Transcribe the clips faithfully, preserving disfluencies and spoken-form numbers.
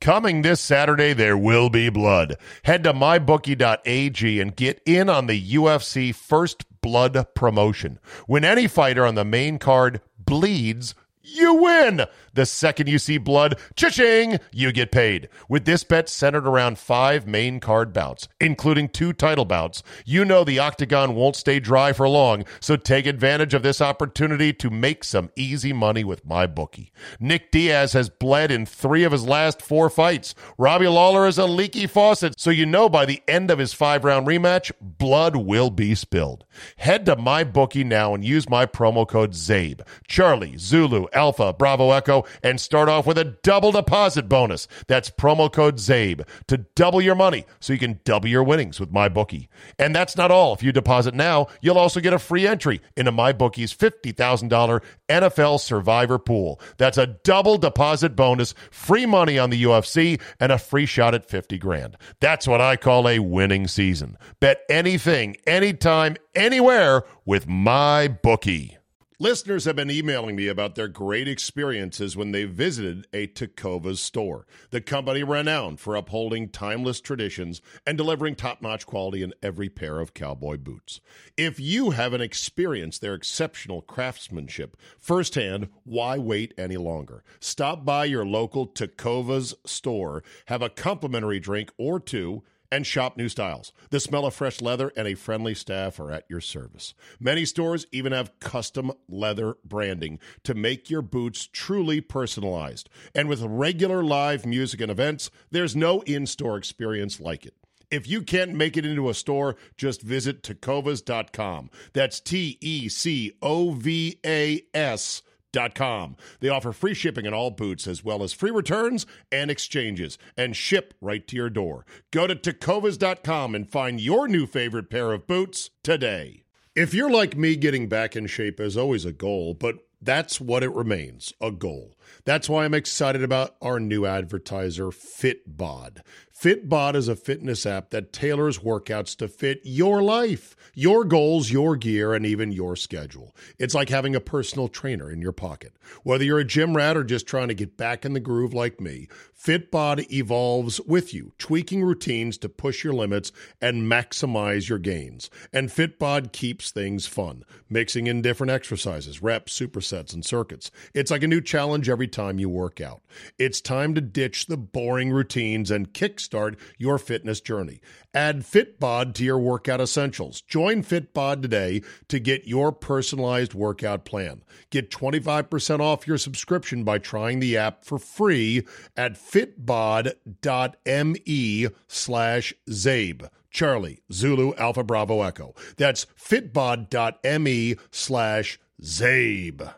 Coming this Saturday, there will be blood. Head to my bookie dot a g and get in on the U F C First Blood promotion. When any fighter on the main card bleeds, you win. The second you see blood, cha-ching, you get paid. With this bet centered around five main card bouts, including two title bouts, you know the octagon won't stay dry for long, so take advantage of this opportunity to make some easy money with MyBookie. Nick Diaz has bled in three of his last four fights. Robbie Lawler is a leaky faucet, so you know by the end of his five-round rematch, blood will be spilled. Head to MyBookie now and use my promo code ZABE, Charlie, Zulu, Alpha, Bravo, Echo, and start off with a double deposit bonus. That's promo code ZABE to double your money so you can double your winnings with MyBookie. And that's not all. If you deposit now, you'll also get a free entry into MyBookie's fifty thousand dollars N F L Survivor Pool. That's a double deposit bonus, free money on the U F C, and a free shot at fifty grand. That's what I call a winning season. Bet anything, anytime, anywhere with MyBookie. Listeners have been emailing me about their great experiences when they visited a Tecovas store, the company renowned for upholding timeless traditions and delivering top-notch quality in every pair of cowboy boots. If you haven't experienced their exceptional craftsmanship firsthand, why wait any longer? Stop by your local Tecovas store, have a complimentary drink or two, and shop new styles. The smell of fresh leather and a friendly staff are at your service. Many stores even have custom leather branding to make your boots truly personalized. And with regular live music and events, there's no in-store experience like it. If you can't make it into a store, just visit tecovas dot com. That's T E C O V A S Dot com. They offer free shipping on all boots as well as free returns and exchanges and ship right to your door. Go to tecovas dot com and find your new favorite pair of boots today. If you're like me, getting back in shape is always a goal, but that's what it remains, a goal. That's why I'm excited about our new advertiser, Fitbod. Fitbod is a fitness app that tailors workouts to fit your life, your goals, your gear, and even your schedule. It's like having a personal trainer in your pocket. Whether you're a gym rat or just trying to get back in the groove like me, Fitbod evolves with you, tweaking routines to push your limits and maximize your gains. And Fitbod keeps things fun, mixing in different exercises, reps, supersets, and circuits. It's like a new challenge every time you work out. It's time to ditch the boring routines and kickstart your fitness journey. Add Fitbod to your workout essentials. Join Fitbod today to get your personalized workout plan. Get twenty-five percent off your subscription by trying the app for free at fitbod dot me slash zabe. Charlie, Zulu, Alpha, Bravo, Echo. That's fitbod dot me slash zabe.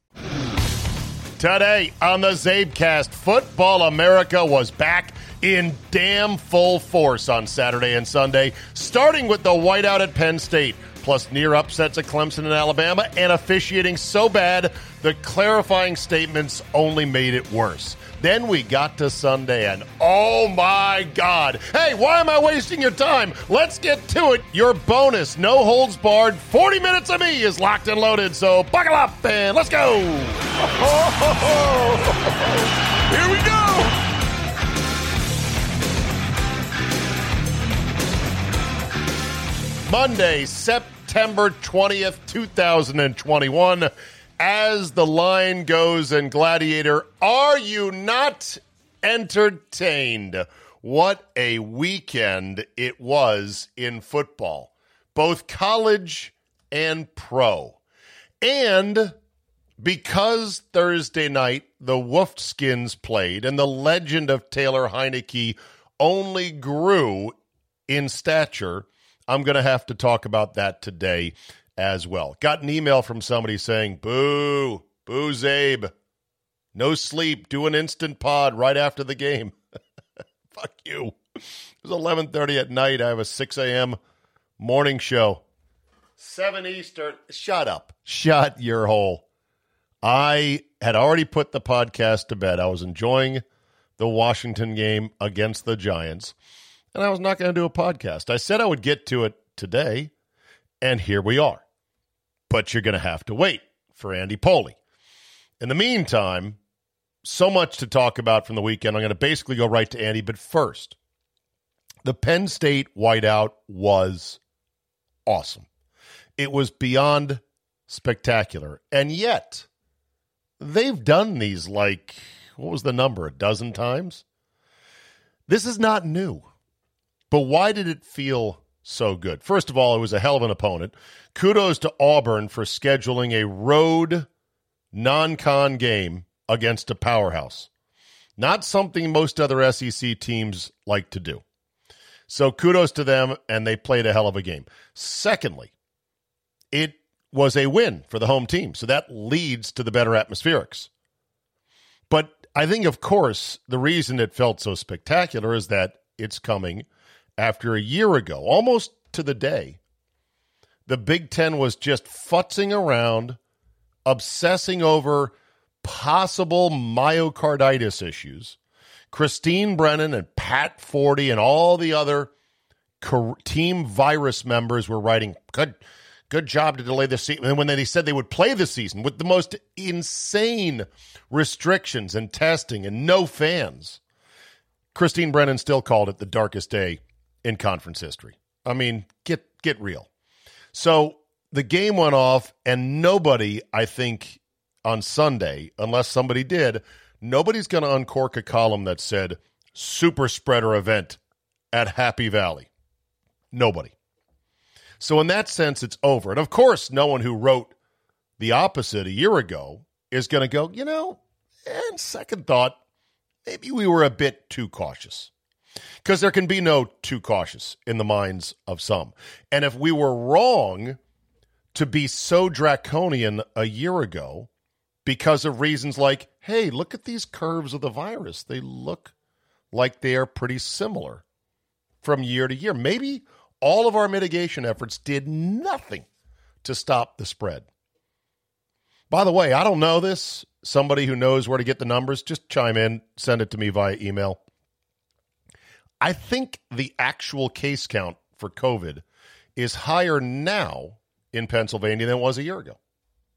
Today on the Zabecast, Football America was back in damn full force on Saturday and Sunday, starting with the whiteout at Penn State, plus near upsets at Clemson and Alabama, and officiating so bad the clarifying statements only made it worse. Then we got to Sunday, and oh my God. Hey, why am I wasting your time? Let's get to it. Your bonus, no holds barred, forty minutes of me is locked and loaded, so buckle up and let's go. Here we go. Monday, September twentieth, twenty twenty-one. As the line goes in Gladiator, are you not entertained? What a weekend it was in football, both college and pro. And because Thursday night the Wolfskins played and the legend of Taylor Heineke only grew in stature, I'm going to have to talk about that today as well. Got an email from somebody saying, boo, boo, Zabe. No sleep. Do an instant pod right after the game. Fuck you. It was eleven thirty at night. I have a six a.m. morning show. seven Eastern. Shut up. Shut your hole. I had already put the podcast to bed. I was enjoying the Washington game against the Giants, and I was not going to do a podcast. I said I would get to it today, and here we are. But you're going to have to wait for Andy Poley. In the meantime, so much to talk about from the weekend. I'm going to basically go right to Andy. But first, the Penn State whiteout was awesome. It was beyond spectacular. And yet, they've done these like, what was the number, a dozen times? This is not new. But why did it feel so good? First of all, it was a hell of an opponent. Kudos to Auburn for scheduling a road non-con game against a powerhouse. Not something most other S E C teams like to do. So kudos to them, and they played a hell of a game. Secondly, it was a win for the home team, so that leads to the better atmospherics. But I think, of course, the reason it felt so spectacular is that it's coming after a year ago, almost to the day. The Big Ten was just futzing around, obsessing over possible myocarditis issues. Christine Brennan and Pat Forty and all the other team virus members were writing, good good job to delay the season. And when they said they would play the season with the most insane restrictions and testing and no fans, Christine Brennan still called it the darkest day in conference history. I mean, get get real. So the game went off, and nobody, I think, on Sunday, unless somebody did, nobody's going to uncork a column that said super spreader event at Happy Valley. Nobody. So in that sense, it's over. And of course, no one who wrote the opposite a year ago is going to go, you know, and second thought, maybe we were a bit too cautious. Because there can be no too cautious in the minds of some. And if we were wrong to be so draconian a year ago because of reasons like, hey, look at these curves of the virus. They look like they are pretty similar from year to year. Maybe all of our mitigation efforts did nothing to stop the spread. By the way, I don't know this. Somebody who knows where to get the numbers, just chime in, send it to me via email. I think the actual case count for COVID is higher now in Pennsylvania than it was a year ago.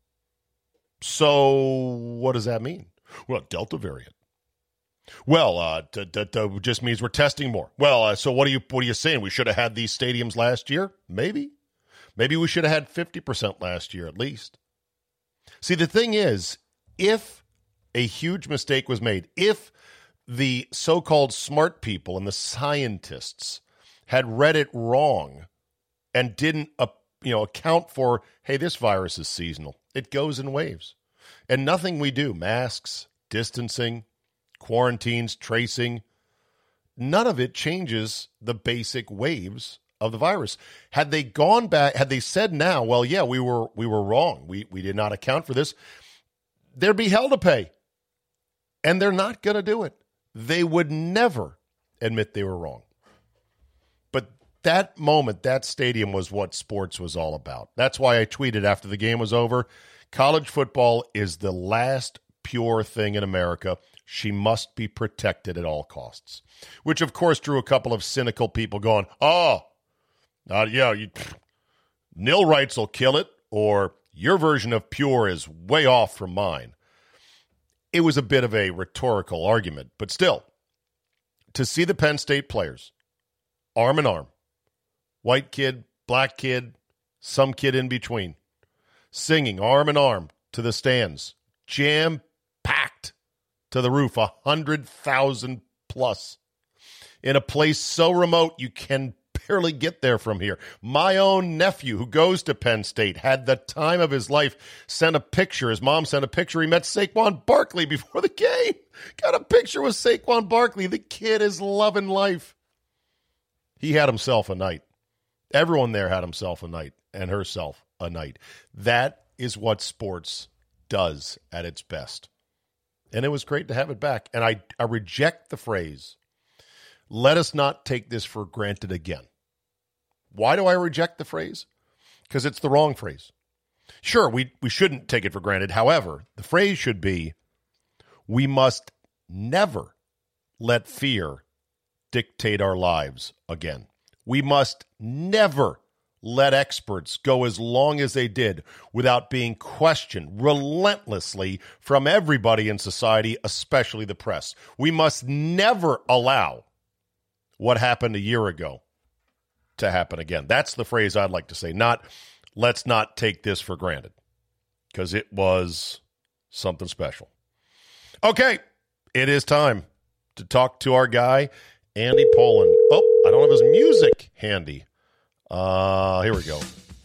So what does that mean? Well, Delta variant. Well, uh, t- t- t- just means we're testing more. Well, uh, so what are you what are you saying? We should have had these stadiums last year? Maybe. Maybe we should have had fifty percent last year at least. See, the thing is, if a huge mistake was made, if the so-called smart people and the scientists had read it wrong and didn't uh, you know, account for, hey, this virus is seasonal. It goes in waves. And nothing we do, masks, distancing, quarantines, tracing, none of it changes the basic waves of the virus. Had they gone back, had they said now, well, yeah, we were we were wrong. We we did not account for this, there'd be hell to pay. And they're not going to do it. They would never admit they were wrong. But that moment, that stadium was what sports was all about. That's why I tweeted after the game was over, college football is the last pure thing in America. She must be protected at all costs. Which, of course, drew a couple of cynical people going, oh, uh, yeah, you, nil rights will kill it, or your version of pure is way off from mine. It was a bit of a rhetorical argument, but still, to see the Penn State players, arm in arm, white kid, black kid, some kid in between, singing arm in arm to the stands, jam-packed to the roof, one hundred thousand plus, in a place so remote you can barely get there from here. My own nephew, who goes to Penn State, had the time of his life, sent a picture. His mom sent a picture. He met Saquon Barkley before the game. Got a picture with Saquon Barkley. The kid is loving life. He had himself a night. Everyone there had himself a night and herself a night. That is what sports does at its best. And it was great to have it back. And I, I reject the phrase, let us not take this for granted again. Why do I reject the phrase? Because it's the wrong phrase. Sure, we, we shouldn't take it for granted. However, the phrase should be, we must never let fear dictate our lives again. We must never let experts go as long as they did without being questioned relentlessly from everybody in society, especially the press. We must never allow what happened a year ago to happen again. That's the phrase I'd like to say, not let's not take this for granted, because it was something special. Okay, it is time to talk to our guy, Andy Pollin. Oh, I don't have his music handy. Uh, here we go.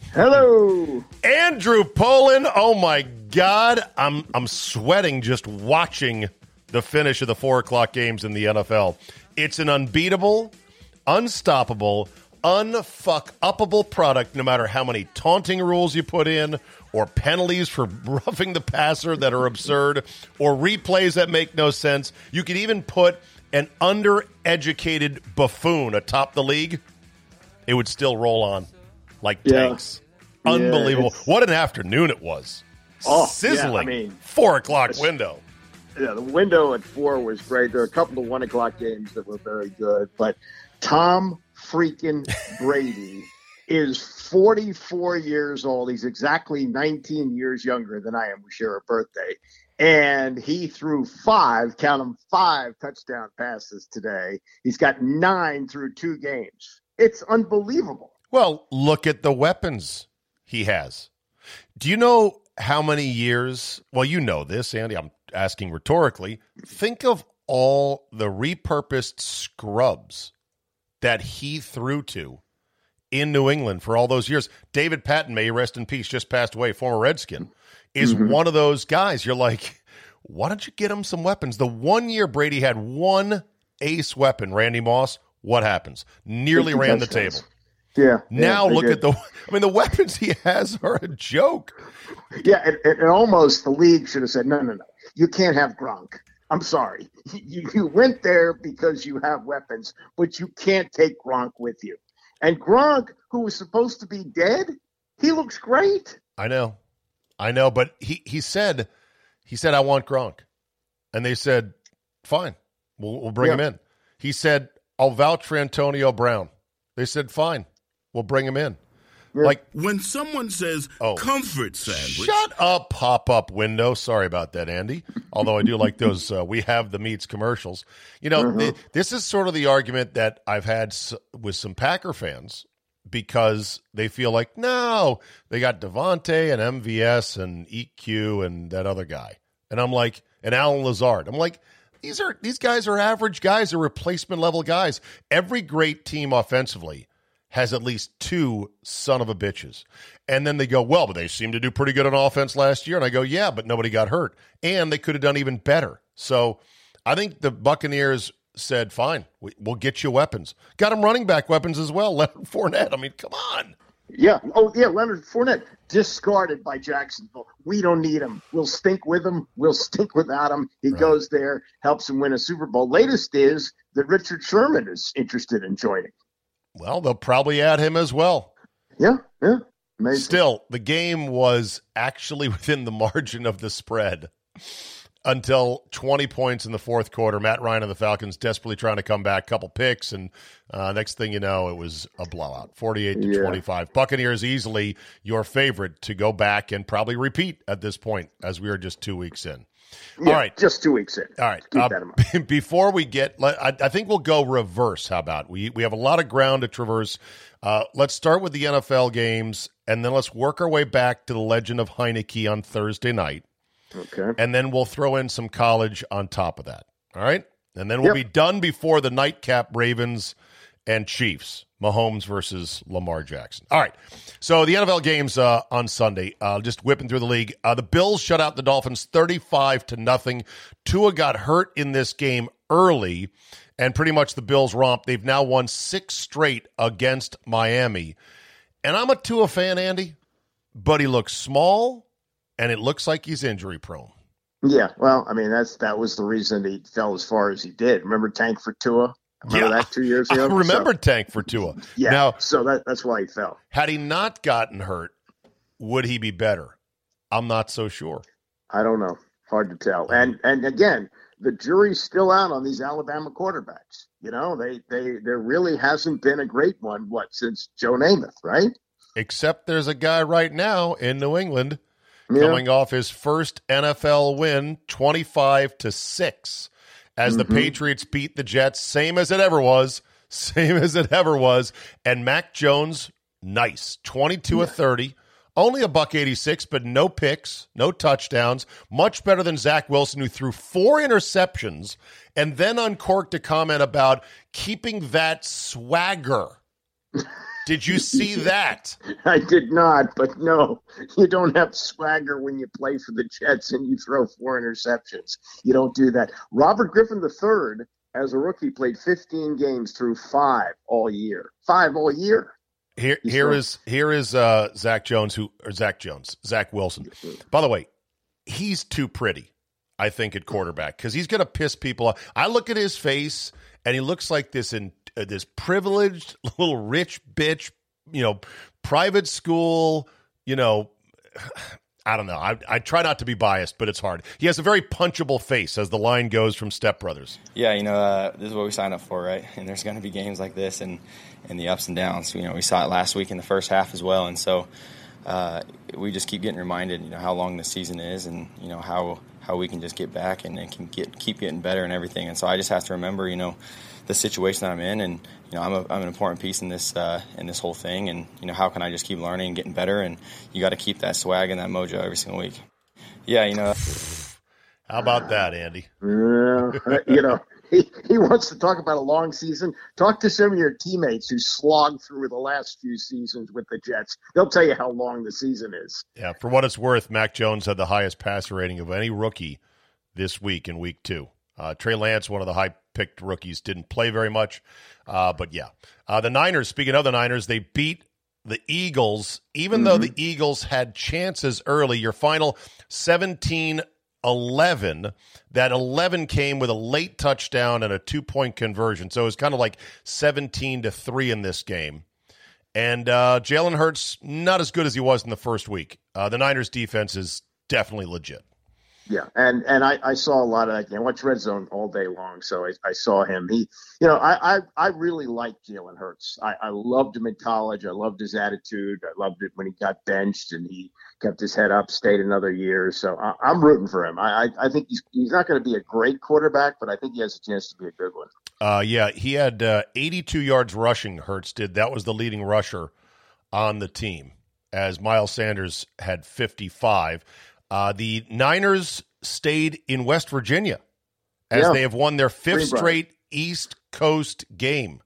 Hello, Andrew Pollin. Oh my God, I'm I'm sweating just watching the finish of the four o'clock games in the N F L. It's an unbeatable, unstoppable, unfuck-uppable product. No matter how many taunting rules you put in, or penalties for roughing the passer that are absurd, or replays that make no sense. You could even put an undereducated buffoon atop the league. It would still roll on like yeah. tanks. Unbelievable. Yeah, what an afternoon it was. Oh, Sizzling. Yeah, I mean, Four o'clock window. Yeah, the window at four was great. There are a couple of one o'clock games that were very good. But Tom freaking Brady is forty-four years old. He's exactly nineteen years younger than I am. We share a birthday. And he threw five, count them, five touchdown passes today. He's got nine through two games. It's unbelievable. Well, look at the weapons he has. Do you know how many years? Well, you know this, Andy. I'm asking rhetorically. Think of all the repurposed scrubs that he threw to in New England for all those years. David Patton, may he rest in peace, just passed away, former Redskin, is mm-hmm. one of those guys. You're like, why don't you get him some weapons? The one year Brady had one ace weapon, Randy Moss. What happens? Nearly ran the table. Yeah. Now yeah, look did. at the, I mean, the weapons he has are a joke. Yeah, and, and almost the league should have said, no, no, no. You can't have Gronk. I'm sorry. You, you went there because you have weapons, but you can't take Gronk with you. And Gronk, who was supposed to be dead, he looks great. I know. I know, but he, he said, he said, I want Gronk. And they said, fine, we'll, we'll bring yeah. him in. He said, I'll vouch for Antonio Brown. They said, fine, we'll bring him in. Yeah. Like when someone says oh, comfort sandwich. Shut up, pop-up window. Sorry about that, Andy. Although I do like those uh, We Have the Meats commercials. You know, mm-hmm. th- this is sort of the argument that I've had s- with some Packer fans, because they feel like, no, they got Devontae and M V S and E Q and that other guy. And I'm like, and Alan Lazard. I'm like, these are these guys are average guys, they're replacement level guys. Every great team offensively has at least two son of a bitches. And then they go, well, but they seemed to do pretty good on offense last year. And I go, yeah, but nobody got hurt. And they could have done even better. So I think the Buccaneers said, fine, we, we'll get you weapons. Got them running back weapons as well. Leonard Fournette. I mean, come on. Yeah. Oh, yeah, Leonard Fournette, discarded by Jacksonville. We don't need him. We'll stink with him. We'll stink without him. He right. goes there, helps him win a Super Bowl. Latest is that Richard Sherman is interested in joining. Well, they'll probably add him as well. Yeah, yeah. Amazing. Still, the game was actually within the margin of the spread until twenty points in the fourth quarter. Matt Ryan and the Falcons desperately trying to come back, couple picks, and uh, next thing you know, it was a blowout, forty-eight to twenty-five. Buccaneers easily your favorite to go back and probably repeat at this point, as we are just two weeks in. Yeah, all right. Just two weeks in. All right. Keep uh, that in mind. Before we get, I, I think we'll go reverse. How about we, we have a lot of ground to traverse. Uh, let's start with the N F L games, and then let's work our way back to the Legend of Heineke on Thursday night. Okay. And then we'll throw in some college on top of that. All right? And then we'll yep. be done before the nightcap Ravens and Chiefs. Mahomes versus Lamar Jackson. All right. So the N F L games uh, on Sunday, uh, just whipping through the league. Uh, the Bills shut out the Dolphins thirty-five to nothing. Tua got hurt in this game early, and pretty much the Bills romp. They've now won six straight against Miami. And I'm a Tua fan, Andy, but he looks small, and it looks like he's injury prone. Yeah, well, I mean, that's that was the reason he fell as far as he did. Remember Tank for Tua? Remember yeah. that two years ago? I remember so, Tank for Tua. Yeah, now, so that, that's why he fell. Had he not gotten hurt, would he be better? I'm not so sure. I don't know. Hard to tell. And and again, the jury's still out on these Alabama quarterbacks. You know, they they there really hasn't been a great one, what, since Joe Namath, right? except there's a guy right now in New England yeah. coming off his first N F L win, twenty-five to six, as mm-hmm. the Patriots beat the Jets, same as it ever was, same as it ever was. And Mac Jones, nice, twenty-two yeah. of thirty. Only a buck eighty-six, but no picks, no touchdowns. Much better than Zach Wilson, who threw four interceptions and then uncorked a comment about keeping that swagger. Did you see that? I did not, but no, you don't have swagger when you play for the Jets and you throw four interceptions. You don't do that. Robert Griffin the third, as a rookie, played fifteen games through five all year. Five all year. Here, here is here is uh, Zach Jones, who or Zach Jones, Zach Wilson. By the way, he's too pretty, I think, at quarterback because he's going to piss people off. I look at his face, and he looks like this in uh, this privileged little rich bitch, you know, private school, you know. I don't know. I, I try not to be biased, but it's hard. He has a very punchable face, as the line goes from Step Brothers. Yeah, you know, uh, this is what we signed up for, right? And there's going to be games like this and, and the ups and downs. You know, we saw it last week in the first half as well. And so uh, we just keep getting reminded, you know, how long the season is and, you know, how how we can just get back and, and can get keep getting better and everything. And so I just have to remember, you know, the situation that I'm in, and you know, I'm, a, I'm an important piece in this uh, in this whole thing. And you know, how can I just keep learning and getting better? And you got to keep that swag and that mojo every single week. Yeah, you know. How about that, Andy? Yeah, you know, he, he wants to talk about a long season. Talk to some of your teammates who slogged through the last few seasons with the Jets. They'll tell you how long the season is. Yeah, for what it's worth, Mac Jones had the highest passer rating of any rookie this week in week two. Uh, Trey Lance, one of the high-picked rookies, didn't play very much. Uh, but, yeah. Uh, the Niners, speaking of the Niners, they beat the Eagles, even mm-hmm. though the Eagles had chances early. Your final seventeen eleven. That eleven came with a late touchdown and a two-point conversion. So it was kind of like seventeen to three in this game. And uh, Jalen Hurts, not as good as he was in the first week. Uh, the Niners' defense is definitely legit. Yeah, and and I, I saw a lot of that game. I watched Red Zone all day long, so I, I saw him. He, you know, I I, I really liked Jalen Hurts. I, I loved him in college. I loved his attitude. I loved it when he got benched and he kept his head up, stayed another year. So I, I'm rooting for him. I, I, I think he's he's not going to be a great quarterback, but I think he has a chance to be a good one. Uh, yeah, he had uh, eighty-two yards rushing, Hurts did. That was the leading rusher on the team, as Miles Sanders had fifty-five. Uh, the Niners stayed in West Virginia as yeah. they have won their fifth Greenbrier. straight East Coast game.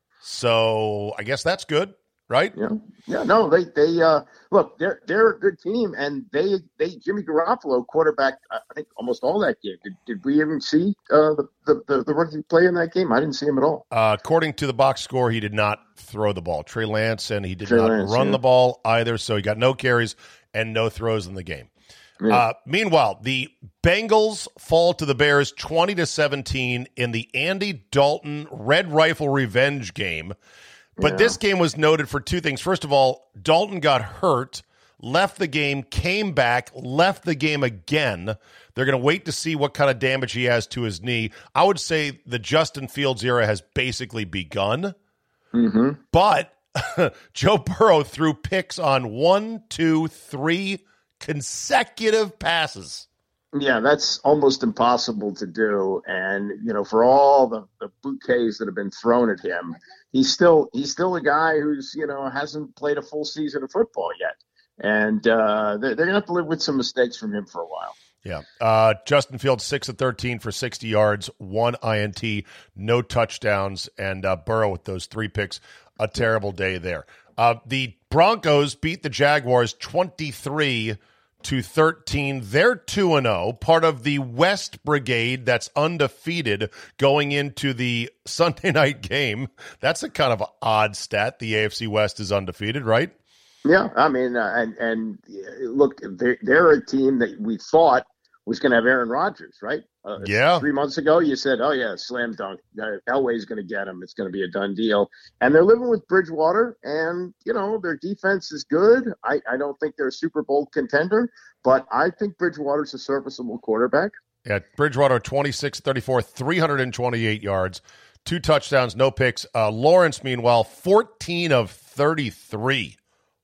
So I guess that's good, right? Yeah, yeah. No, they they uh, look. They're they're a good team, and they they Jimmy Garoppolo quarterback. I think almost all that game. Did, did we even see uh, the, the the the rookie play in that game? I didn't see him at all. Uh, according to the box score, he did not throw the ball. Trey Lance, and he did Trey not Lance, run yeah. the ball either. So he got no carries and no throws in the game. Yeah. Uh, meanwhile, the Bengals fall to the Bears twenty to seventeen in the Andy Dalton Red Rifle revenge game. But yeah. this game was noted for two things. First of all, Dalton got hurt, left the game, came back, left the game again. They're going to wait to see what kind of damage he has to his knee. I would say the Justin Fields era has basically begun. Mm-hmm. But Joe Burrow threw picks on one, two, three consecutive passes. Yeah, that's almost impossible to do. And, you know, for all the, the bouquets that have been thrown at him, he's still he's still a guy who's, you know, hasn't played a full season of football yet. And uh, they're, they're going to have to live with some mistakes from him for a while. Yeah. Uh, Justin Fields, six of thirteen for sixty yards, one I N T, no touchdowns, and uh, Burrow with those three picks. A terrible day there. Uh, the Broncos beat the Jaguars twenty-three to thirteen. They're two and oh, part of the West Brigade that's undefeated going into the Sunday night game. That's a kind of odd stat. The A F C West is undefeated, right? Yeah, I mean, uh, and and look, they're, they're a team that we thought was going to have Aaron Rodgers, right? Uh, yeah. Three months ago, you said, oh, yeah, slam dunk. Uh, Elway's going to get him. It's going to be a done deal. And they're living with Bridgewater, and, you know, their defense is good. I, I don't think they're a Super Bowl contender, but I think Bridgewater's a serviceable quarterback. Yeah, Bridgewater, twenty-six thirty-four, three hundred twenty-eight yards, two touchdowns, no picks. Uh, Lawrence, meanwhile, fourteen of thirty-three.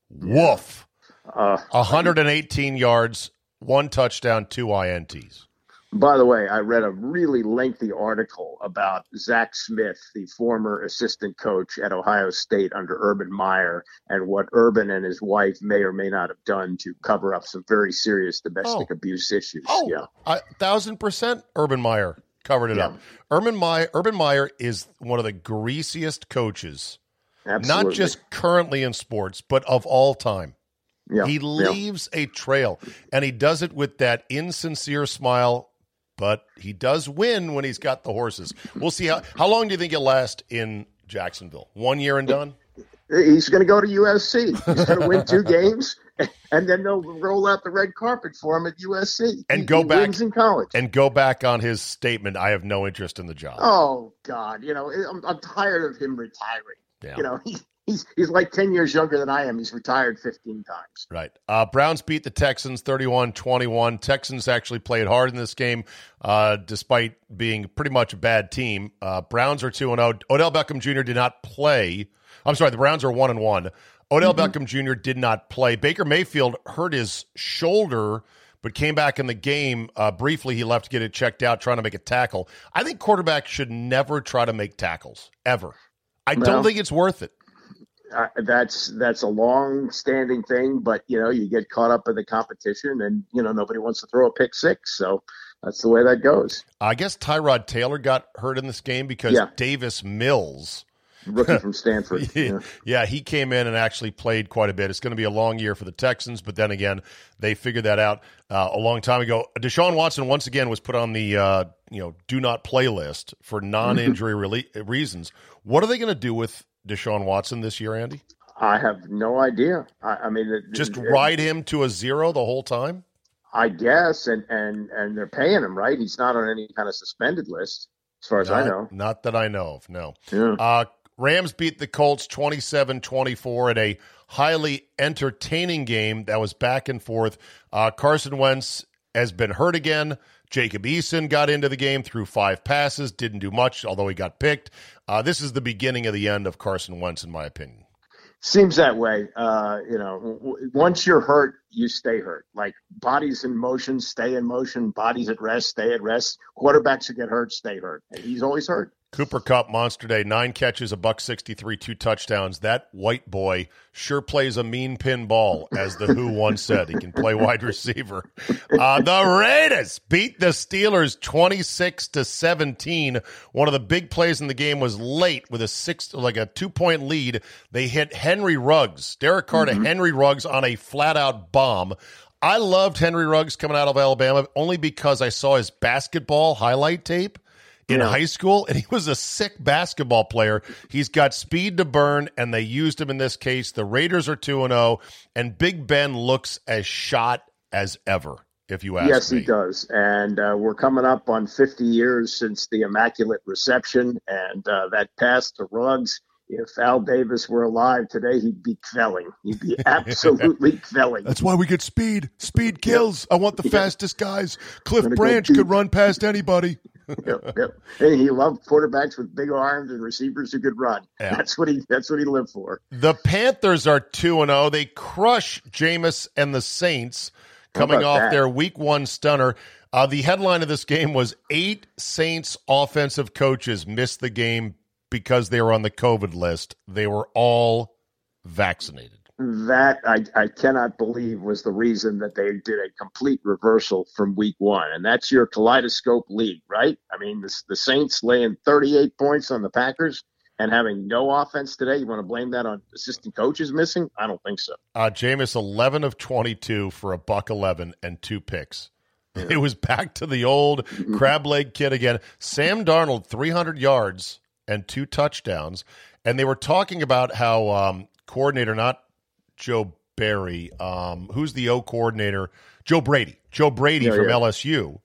Woof. Uh, one hundred eighteen yards, one touchdown, two I N Ts. By the way, I read a really lengthy article about Zach Smith, the former assistant coach at Ohio State under Urban Meyer, and what Urban and his wife may or may not have done to cover up some very serious domestic oh. abuse issues. Oh, yeah. a thousand percent Urban Meyer covered it yeah. up. Urban Meyer, Urban Meyer is one of the greasiest coaches, Absolutely. Not just currently in sports, but of all time. Yeah. He leaves yeah. a trail, and he does it with that insincere smile. But he does win when he's got the horses. We'll see. How, how long do you think he'll last in Jacksonville? One year and done? He's going to go to U S C. He's going to win two games, and then they'll roll out the red carpet for him at U S C. And he, go he back wins in college. And go back on his statement, I have no interest in the job. Oh, God. You know, I'm, I'm tired of him retiring. Yeah. You know, he, He's he's like ten years younger than I am. He's retired fifteen times. Right. Uh, Browns beat the Texans thirty-one twenty-one. Texans actually played hard in this game, uh, despite being pretty much a bad team. Uh, Browns are two and oh. Odell Beckham Junior did not play. I'm sorry, the Browns are one and one. Odell mm-hmm. Beckham Junior did not play. Baker Mayfield hurt his shoulder, but came back in the game. Uh, briefly, he left to get it checked out, trying to make a tackle. I think quarterbacks should never try to make tackles, ever. I well, don't think it's worth it. Uh, that's that's a long-standing thing, but you know you get caught up in the competition, and you know nobody wants to throw a pick six, so that's the way that goes. I guess Tyrod Taylor got hurt in this game because yeah. Davis Mills, rookie from Stanford, yeah. yeah, he came in and actually played quite a bit. It's going to be a long year for the Texans, but then again, they figured that out uh, a long time ago. Deshaun Watson once again was put on the uh, you know do not play list for non-injury rele- reasons. What are they going to do with Deshaun Watson this year, Andy? I have no idea. I, I mean, it, just it, ride him to a zero the whole time? I guess, and and and they're paying him, right? He's not on any kind of suspended list, as far as not, I know. Not that I know of, no. Yeah. Uh, Rams beat the Colts twenty-seven twenty-four at a highly entertaining game that was back and forth. Uh, Carson Wentz has been hurt again. Jacob Eason got into the game, threw five passes, didn't do much, although he got picked. Uh, this is the beginning of the end of Carson Wentz, in my opinion. Seems that way. Uh, you know, w- once you're hurt, you stay hurt. Like bodies in motion, stay in motion. Bodies at rest, stay at rest. Quarterbacks who get hurt, stay hurt. And he's always hurt. Cooper Kupp, monster day, nine catches, a buck sixty-three, two touchdowns. That white boy sure plays a mean pin ball, as the Who once said. He can play wide receiver. Uh, the Raiders beat the Steelers twenty-six to seventeen. One of the big plays in the game was late with a six, like a two-point lead. They hit Henry Ruggs, Derek Carr mm-hmm. to Henry Ruggs on a flat-out bomb. I loved Henry Ruggs coming out of Alabama only because I saw his basketball highlight tape in yeah. high school, and he was a sick basketball player. He's got speed to burn, and they used him in this case. The Raiders are two and oh, and Big Ben looks as shot as ever, if you ask yes, me. Yes, he does. And uh, we're coming up on fifty years since the Immaculate Reception, and uh, that pass to Ruggs. If Al Davis were alive today, he'd be quelling. He'd be absolutely quelling. That's why we get speed. Speed kills. Yep. I want the yep. fastest guys. Cliff Branch could run past anybody. yep, yep. And he loved quarterbacks with big arms and receivers who could run. Yeah. That's what he that's what he lived for. The Panthers are two and oh. They crush Jameis and the Saints coming off that? their week one stunner. Uh, the headline of this game was eight Saints offensive coaches missed the game because they were on the COVID list. They were all vaccinated. That I, I cannot believe was the reason that they did a complete reversal from week one. And that's your kaleidoscope league, right? I mean, the, the Saints laying thirty-eight points on the Packers and having no offense today. You want to blame that on assistant coaches missing? I don't think so. Uh, Jameis, eleven of twenty-two for a buck eleven and two picks. Yeah. It was back to the old crab leg kid again. Sam Darnold, three hundred yards and two touchdowns. And they were talking about how um, coordinator, not Joe Barry, um, who's the O coordinator? Joe Brady. Joe Brady yeah, from yeah. L S U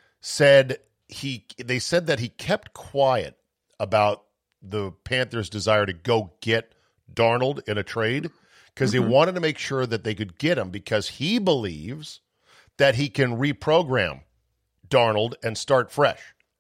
said he. They said that he kept quiet about the Panthers' desire to go get Darnold in a trade because mm-hmm. they wanted to make sure that they could get him because he believes that he can reprogram Darnold and start fresh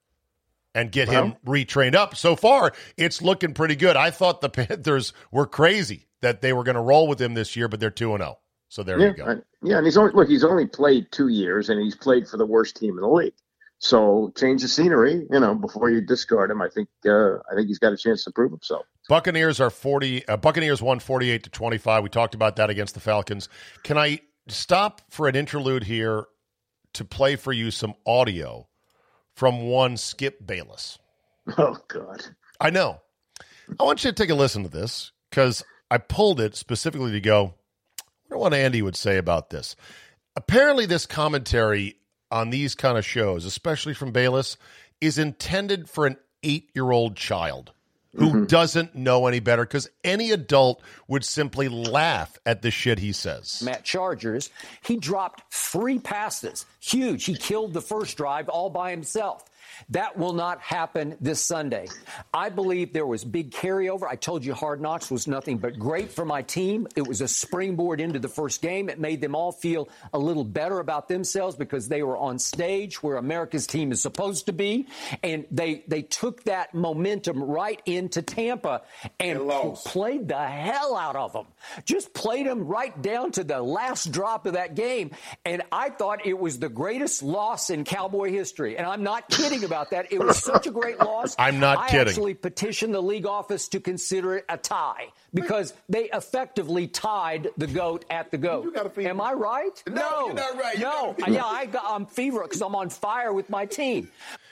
and get wow. him retrained up. So far, it's looking pretty good. I thought the Panthers were crazy that they were going to roll with him this year, but they're two and oh. So there yeah, you go. I, yeah, and he's only look. He's only played two years, and he's played for the worst team in the league. So change the scenery, you know, before you discard him. I think uh, I think he's got a chance to prove himself. Buccaneers are forty. Uh, Buccaneers won forty-eight to twenty-five. We talked about that against the Falcons. Can I stop for an interlude here to play for you some audio from one Skip Bayless? Oh God, I know. I want you to take a listen to this because I pulled it specifically to go, I wonder what Andy would say about this. Apparently, this commentary on these kind of shows, especially from Bayless, is intended for an eight-year-old child who mm-hmm. doesn't know any better, because any adult would simply laugh at the shit he says. Matt Chargers, he dropped three passes. Huge. He killed the first drive all by himself. That will not happen this Sunday. I believe there was big carryover. I told you Hard Knocks was nothing but great for my team. It was a springboard into the first game. It made them all feel a little better about themselves because they were on stage where America's team is supposed to be. And they, they took that momentum right into Tampa and played the hell out of them. Just played them right down to the last drop of that game. And I thought it was the greatest loss in Cowboy history. And I'm not kidding about that. It was such a great loss. I'm not I kidding. I actually petitioned the league office to consider it a tie because they effectively tied the GOAT at the GOAT. Am I right? No, no, you're not right. No, You're yeah, I got, I'm fever because I'm on fire with my team.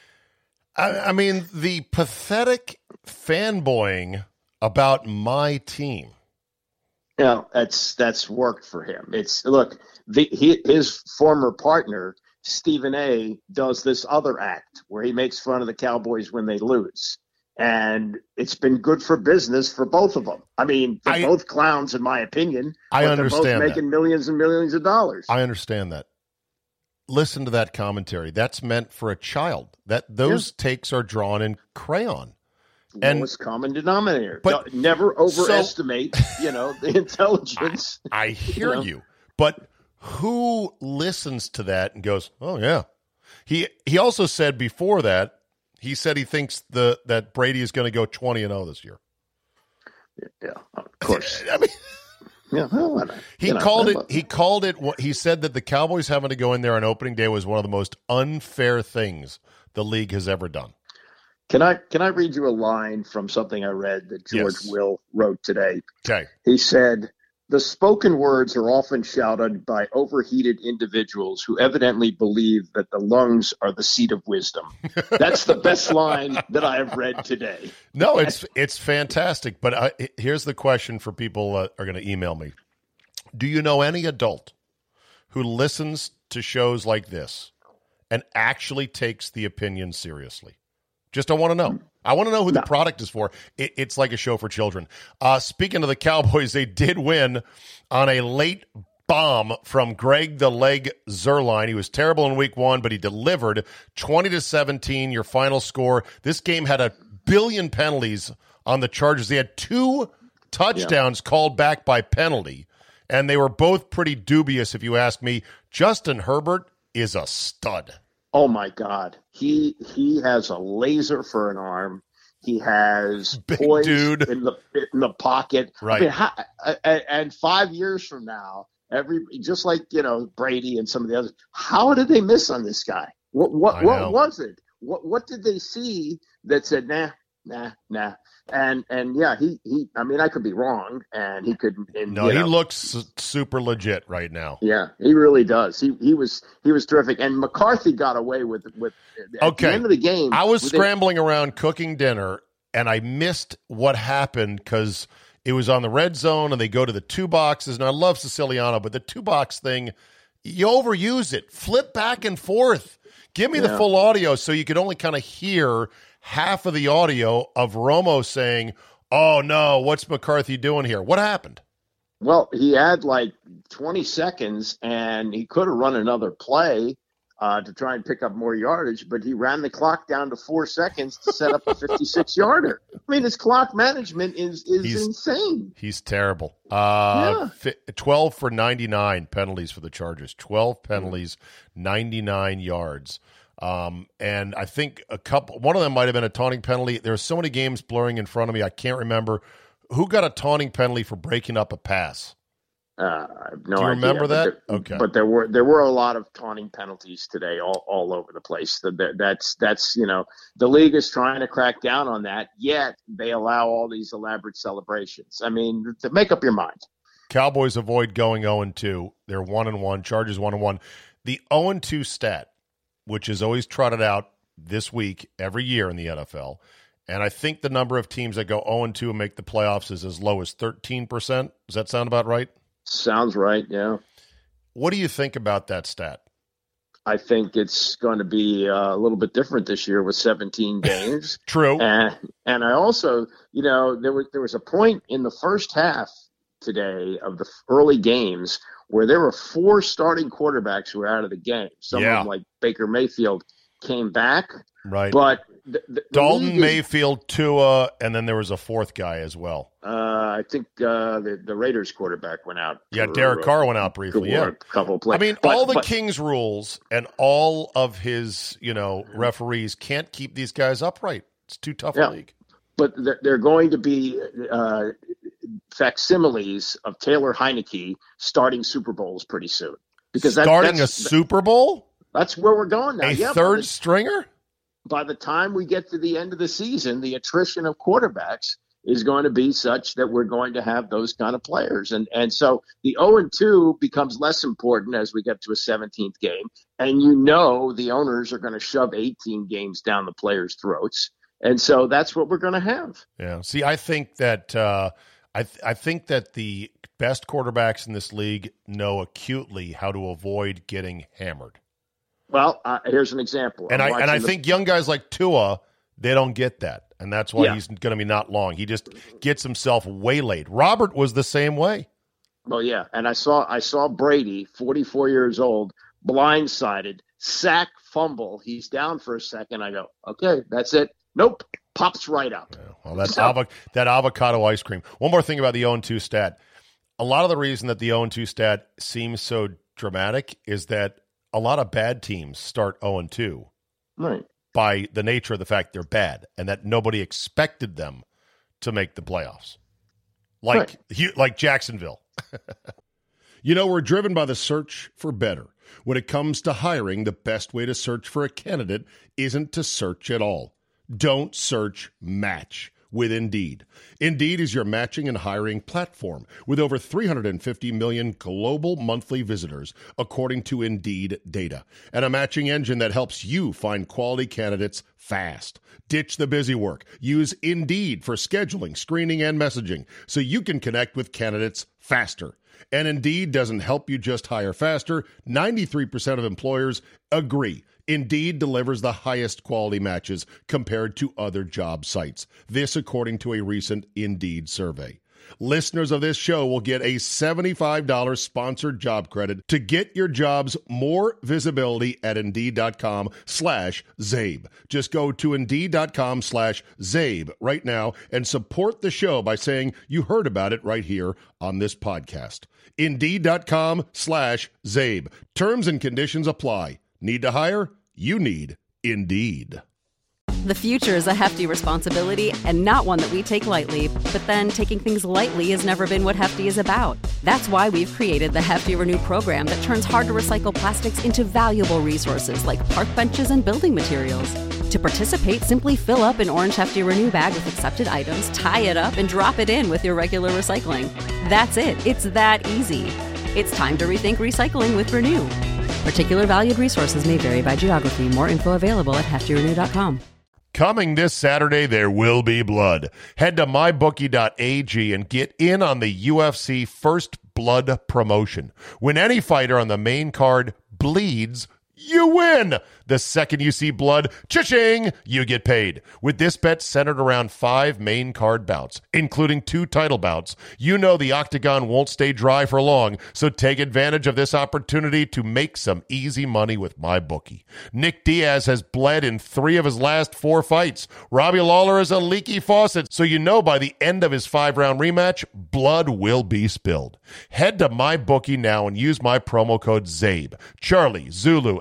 I, I mean, the pathetic fanboying about my team. You know, that's that's worked for him. It's look, the, he, his former partner Stephen A. does this other act where he makes fun of the Cowboys when they lose. And it's been good for business for both of them. I mean, they're I, both clowns, in my opinion. I but understand they're both making that. millions and millions of dollars. I understand that. Listen to that commentary. That's meant for a child. That Those yeah. takes are drawn in crayon. And lowest common denominator. But never overestimate, so, you know, the intelligence. I, I hear you, know? you, but who listens to that and goes, "Oh yeah"? He he also said before that he said he thinks the that Brady is going to go twenty and zero this year. Yeah, of course. I mean, yeah. Well, he know, called it. He called it. He said that the Cowboys having to go in there on opening day was one of the most unfair things the league has ever done. Can I can I read you a line from something I read that George yes. Will wrote today? Okay. He said, "The spoken words are often shouted by overheated individuals who evidently believe that the lungs are the seat of wisdom." That's the best line that I have read today. No, it's it's fantastic. But I, here's the question for people that are going to email me. Do you know any adult who listens to shows like this and actually takes the opinion seriously? Just I want to know. I want to know who the no. product is for. It, it's like a show for children. Uh, speaking of the Cowboys, they did win on a late bomb from Greg the Leg Zuerlein. He was terrible in week one, but he delivered twenty to seventeen, your final score. This game had a billion penalties on the Chargers. They had two touchdowns yeah. called back by penalty, and they were both pretty dubious, if you ask me. Justin Herbert is a stud. Oh my God, he he has a laser for an arm. He has Big poise dude. in the in the pocket. Right. I mean, how, and five years from now, every just like you know Brady and some of the others, how did they miss on this guy? What what what was it? What what did they see that said nah nah nah? And and yeah, he he. I mean, I could be wrong, and he could. And, no, he know, looks super legit right now. Yeah, he really does. He he was he was terrific. And McCarthy got away with with. At okay. the end of the game, I was scrambling it, around cooking dinner, and I missed what happened because it was on the red zone, and they go to the two boxes. And I love Siciliano, but the two box thing, you overuse it. Flip back and forth. Give me yeah. the full audio so you could only kind of hear half of the audio of Romo saying, "Oh no, what's McCarthy doing here? What happened?" Well, he had like twenty seconds, and he could have run another play uh, to try and pick up more yardage, but he ran the clock down to four seconds to set up a fifty-six yarder. I mean, his clock management is is he's, insane. He's terrible. Uh, yeah. twelve for ninety-nine penalties for the Chargers. twelve penalties, ninety-nine yards. Um, and I think a couple, one of them might have been a taunting penalty. There are so many games blurring in front of me. I can't remember who got a taunting penalty for breaking up a pass? Uh, I have no Do you idea, remember but that? There, okay, but there were there were a lot of taunting penalties today, all, all over the place. That, that's that's you know the league is trying to crack down on that. Yet they allow all these elaborate celebrations. I mean, to make up your mind. Cowboys avoid going zero and two. They're one and one. Chargers one and one. The zero and two stat, which is always trotted out this week every year in the N F L, and I think the number of teams that go zero and two and make the playoffs is as low as thirteen percent. Does that sound about right? Sounds right, yeah. What do you think about that stat? I think it's going to be uh, a little bit different this year with seventeen games. True. And and I also, you know, there was there was a point in the first half today of the early games where there were four starting quarterbacks who were out of the game. Some yeah. of them, like Baker Mayfield, came back. Right. But the, the, Dalton, the Mayfield, Tua, and then there was a fourth guy as well. Uh, I think uh, the the Raiders quarterback went out. Yeah, for, Derek uh, Carr went out briefly. Yeah, a couple of plays. I mean, but, all the but, King's rules and all of his, you know, referees can't keep these guys upright. It's too tough yeah, a league. But they're, they're going to be uh, facsimiles of Taylor Heineke starting Super Bowls pretty soon. Because that, starting that's, a Super Bowl, that's where we're going now. A yeah, third by the, stringer. By the time we get to the end of the season, the attrition of quarterbacks is going to be such that we're going to have those kind of players. And and so the oh and two becomes less important as we get to a seventeenth game. And you know the owners are going to shove eighteen games down the players' throats. And so that's what we're going to have. Yeah. See, I think that uh, I th- I think that the best quarterbacks in this league know acutely how to avoid getting hammered. Well, uh, here's an example. And I'm I and I the- think young guys like Tua, they don't get that. And that's why Yeah. he's going to be not long. He just gets himself waylaid. Robert was the same way. Well, yeah, and I saw I saw Brady, forty-four years old, blindsided, sack, fumble. He's down for a second. I go, okay, that's it. Nope, pops right up. Yeah, well, that So- avo- that avocado ice cream. One more thing about the oh and two stat. A lot of the reason that the oh and two stat seems so dramatic is that a lot of bad teams start oh and two. Right. By the nature of the fact they're bad and that nobody expected them to make the playoffs. Like, right. like Jacksonville. You know, we're driven by the search for better. When it comes to hiring, the best way to search for a candidate isn't to search at all. Don't search, match with Indeed. Indeed is your matching and hiring platform with over three hundred fifty million global monthly visitors, according to Indeed data, and a matching engine that helps you find quality candidates fast. Ditch the busy work. Use Indeed for scheduling, screening, and messaging so you can connect with candidates faster. And Indeed doesn't help you just hire faster. ninety-three percent of employers agree. Indeed delivers the highest quality matches compared to other job sites. This according to a recent Indeed survey. Listeners of this show will get a seventy-five dollars sponsored job credit to get your jobs more visibility at Indeed.com slash Zabe. Just go to Indeed.com slash Zabe right now and support the show by saying you heard about it right here on this podcast. Indeed.com slash Zabe. Terms and conditions apply. Need to hire? You need Indeed. The future is a hefty responsibility and not one that we take lightly. But then taking things lightly has never been what Hefty is about. That's why we've created the Hefty Renew program that turns hard to recycle plastics into valuable resources like park benches and building materials. To participate, simply fill up an orange Hefty Renew bag with accepted items, tie it up, and drop it in with your regular recycling. That's it. It's that easy. It's time to rethink recycling with Renew. Particular valued resources may vary by geography. More info available at hefty renew dot com. Coming this Saturday, there will be blood. Head to my bookie dot a g and get in on the U F C First Blood promotion. When any fighter on the main card bleeds, you win. The second you see blood, cha-ching, you get paid. With this bet centered around five main card bouts, including two title bouts, you know the octagon won't stay dry for long, so take advantage of this opportunity to make some easy money with MyBookie. Nick Diaz has bled in three of his last four fights. Robbie Lawler is a leaky faucet, so you know by the end of his five-round rematch, blood will be spilled. Head to MyBookie now and use my promo code ZABE. Charlie, Zulu,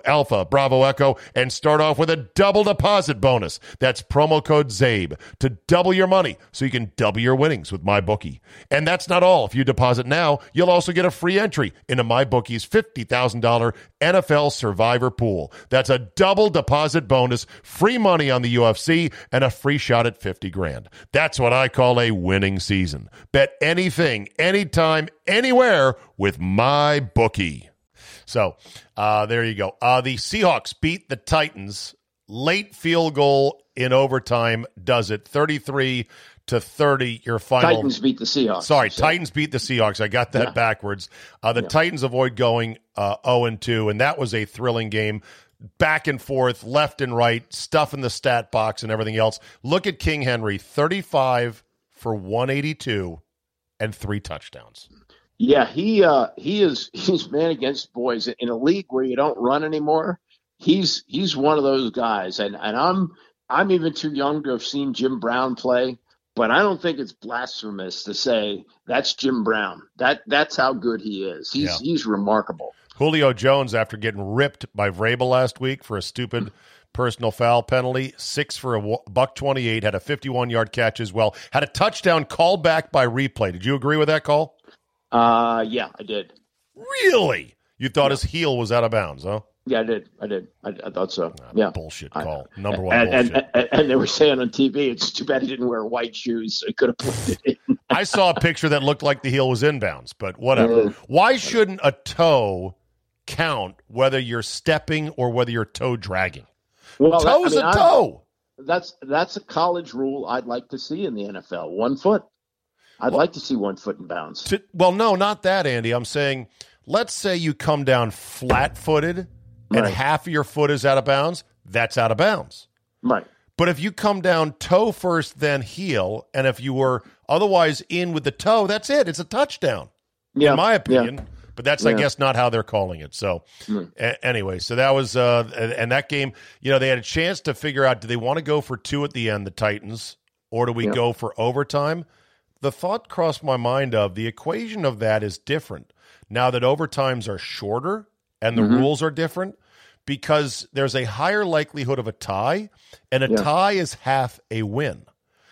Alpha, Bravo, Echo, and start off with a double deposit bonus. That's promo code ZABE to double your money so you can double your winnings with MyBookie. And that's not all. If you deposit now, you'll also get a free entry into MyBookie's fifty thousand dollars N F L Survivor Pool. That's a double deposit bonus, free money on the U F C, and a free shot at fifty grand. That's what I call a winning season. Bet anything, anytime, anywhere with MyBookie. So uh, there you go. Uh, the Seahawks beat the Titans. Late field goal in overtime does it. thirty-three to thirty, your final. Titans beat the Seahawks. Sorry, Titans beat the Seahawks. I got that yeah. backwards. Uh, the yeah. Titans avoid going uh, oh and two, and that was a thrilling game. Back and forth, left and right, stuff in the stat box and everything else. Look at King Henry, thirty-five for one eighty-two and three touchdowns. Yeah, he uh, he is he's man against boys in a league where you don't run anymore. He's he's one of those guys, and, and I'm I'm even too young to have seen Jim Brown play, but I don't think it's blasphemous to say that's Jim Brown. That that's how good he is. He's yeah. he's remarkable. Julio Jones, after getting ripped by Vrabel last week for a stupid personal foul penalty, six for a buck twenty-eight, had a fifty-one yard catch as well, had a touchdown called back by replay. Did you agree with that call? Uh, yeah, I did. Really? You thought yeah. his heel was out of bounds, huh? Yeah, I did. I did. I, I thought so. Ah, yeah. Bullshit call. I, Number one and, bullshit. And, and, and they were saying on T V, it's too bad he didn't wear white shoes. So he could have put it in. I saw a picture that looked like the heel was inbounds, but whatever. Uh, Why shouldn't a toe count whether you're stepping or whether you're toe dragging? Well, Toe's that, I mean, a toe. I, that's that's a college rule I'd like to see in the N F L. One foot. I'd well, like to see one foot in bounds. To, well, no, not that, Andy. I'm saying, let's say you come down flat-footed and right. half of your foot is out of bounds. That's out of bounds. Right. But if you come down toe first, then heel, and if you were otherwise in with the toe, that's it. It's a touchdown, yeah. in my opinion. Yeah. But that's, yeah. I guess, not how they're calling it. So mm. a- anyway, so that was uh, – and that game, you know, they had a chance to figure out, do they want to go for two at the end, the Titans, or do we yeah. go for overtime? The thought crossed my mind of the equation of that is different now that overtimes are shorter and the mm-hmm. rules are different because there's a higher likelihood of a tie, and a yeah. tie is half a win.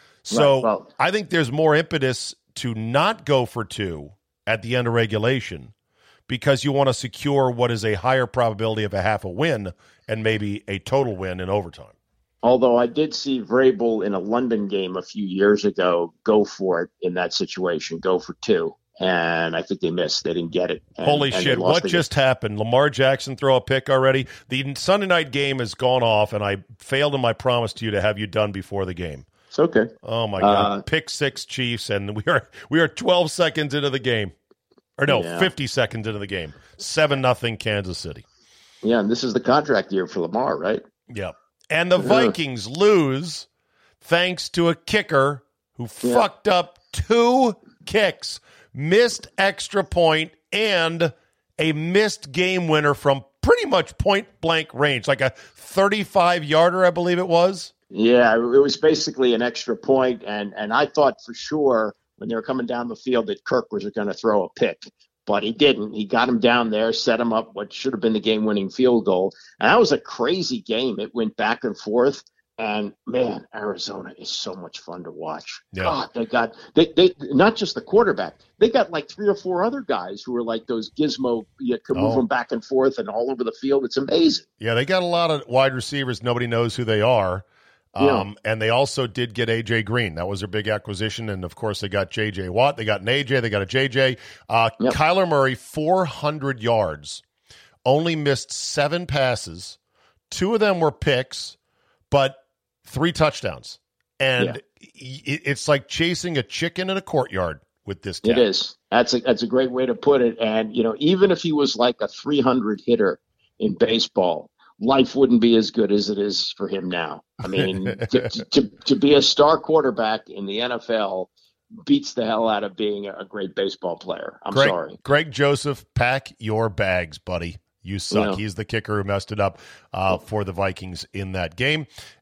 So right. well, I think there's more impetus to not go for two at the end of regulation because you want to secure what is a higher probability of a half a win and maybe a total win in overtime. Although I did see Vrabel in a London game a few years ago go for it in that situation, go for two. And I think they missed. They didn't get it. And, Holy and shit. What just game. happened? Lamar Jackson throw a pick already? The Sunday night game has gone off, and I failed in my promise to you to have you done before the game. It's okay. Oh, my God. Uh, pick six Chiefs, and we are we are twelve seconds into the game. Or no, yeah. fifty seconds into the game. seven nothing Kansas City. Yeah, and this is the contract year for Lamar, right? Yep. And the Vikings uh, lose thanks to a kicker who yeah. fucked up two kicks, missed extra point, and a missed game winner from pretty much point-blank range, like a thirty-five-yarder, I believe it was. Yeah, it was basically an extra point, and, and I thought for sure when they were coming down the field that Kirk was going to throw a pick. But he didn't. He got him down there, set him up what should have been the game-winning field goal. And that was a crazy game. It went back and forth. And, man, Arizona is so much fun to watch. Yeah. God, they got they, – they, not just the quarterback. They got like three or four other guys who are like those gizmo – you can move oh. them back and forth and all over the field. It's amazing. Yeah, they got a lot of wide receivers. Nobody knows who they are. Um, yeah. And they also did get A J Green. That was their big acquisition. And, of course, they got J J Watt. They got an A J. They got a J J. Uh, yep. Kyler Murray, four hundred yards, only missed seven passes. Two of them were picks, but three touchdowns. And yeah. it's like chasing a chicken in a courtyard with this cat. It is. That's a, that's a great way to put it. And, you know, even if he was like a three hundred hitter in baseball, life wouldn't be as good as it is for him now. I mean, to, to to be a star quarterback in the N F L beats the hell out of being a great baseball player. I'm Greg, sorry. Greg Joseph, pack your bags, buddy. You suck. Yeah. He's the kicker who messed it up uh, for the Vikings in that game.